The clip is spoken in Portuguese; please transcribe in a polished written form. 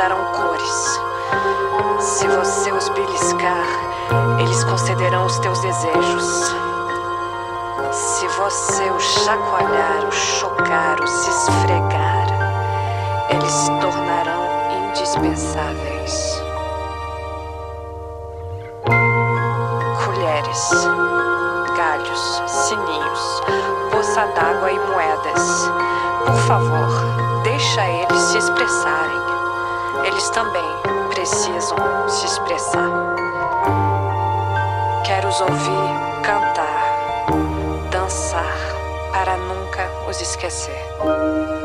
darão cores. Se você os beliscar, eles concederão os teus desejos. Se você o chacoalhar, o chocar, o se esfregar, eles se tornarão indispensáveis. Colheres, galhos, sininhos, poça d'água e moedas. Por favor, deixa eles se expressarem. Eles também precisam se expressar. Quero os ouvir cantar, dançar, para nunca os esquecer.